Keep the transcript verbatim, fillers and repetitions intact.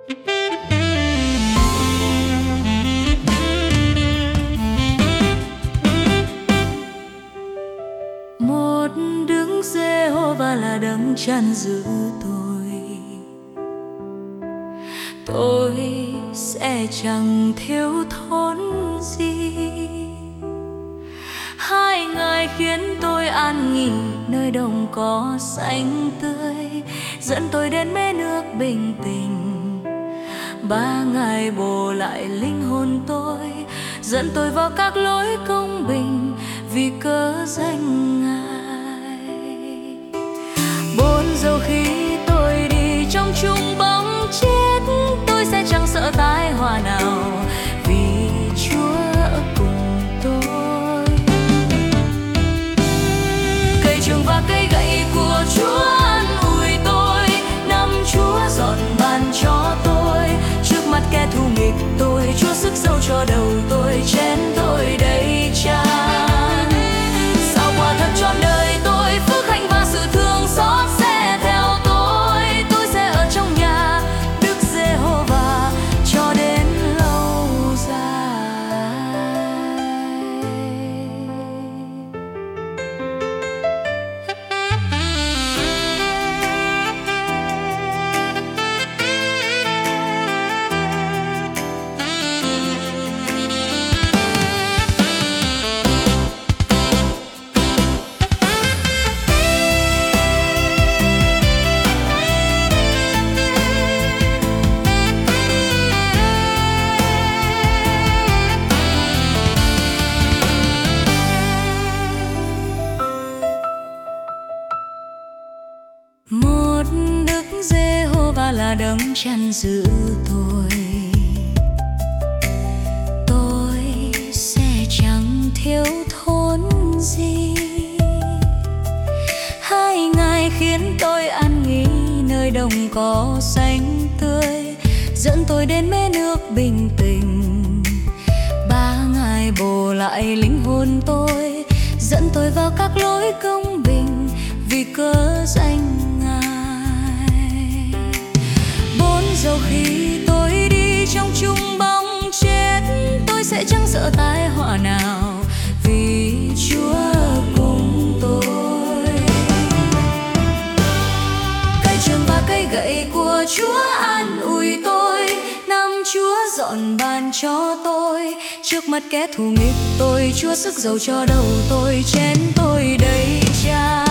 Một Đức Giê-hô-va là đấng chăn giữ tôi, tôi sẽ chẳng thiếu thốn gì. Hai Ngài khiến tôi an nghỉ nơi đồng cỏ xanh tươi, dẫn tôi đến mé nước bình tĩnh. Ba Ngài bổ lại linh hồn tôi, dẫn tôi vào các lối công bình vì cớ danh Ngài. Bốn dầu khi tôi đi trong chung bóng chết, tôi sẽ chẳng sợ tai họa nào, vì Chúa ở cùng tôi. Cây trường và cây gậy của Chúa an ủi tôi, năm Chúa dọn bàn cho tôi. Trước mặt kẻ thù nghịch tôi, Chúa sức dầu cho đầu tôi, chén tôi đầy tràn. Sao quả thật trọn đời tôi, phước hạnh và sự thương xót sẽ theo tôi. Tôi sẽ ở trong nhà Đức Giê-hô-va cho đến lâu dài. Một Đức Giê-hô-va là đấng chăn giữ tôi, tôi sẽ chẳng thiếu thốn gì. Hai Ngài khiến tôi an nghỉ nơi đồng cỏ xanh tươi, dẫn tôi đến mé nước bình tĩnh. Ba Ngài bổ lại linh hồn tôi, dẫn tôi vào các lối công bình vì cớ danh Ngài. Bốn dầu khi tôi đi trong chung bóng chết, tôi sẽ chẳng sợ tai họa nào, vì Chúa cùng tôi. Cây trường và cây gậy của Chúa an ủi tôi, năm Chúa dọn bàn cho tôi. Trước mặt kẻ thù nghịch tôi, Chúa sức dầu cho đầu tôi, chén tôi đầy tràn.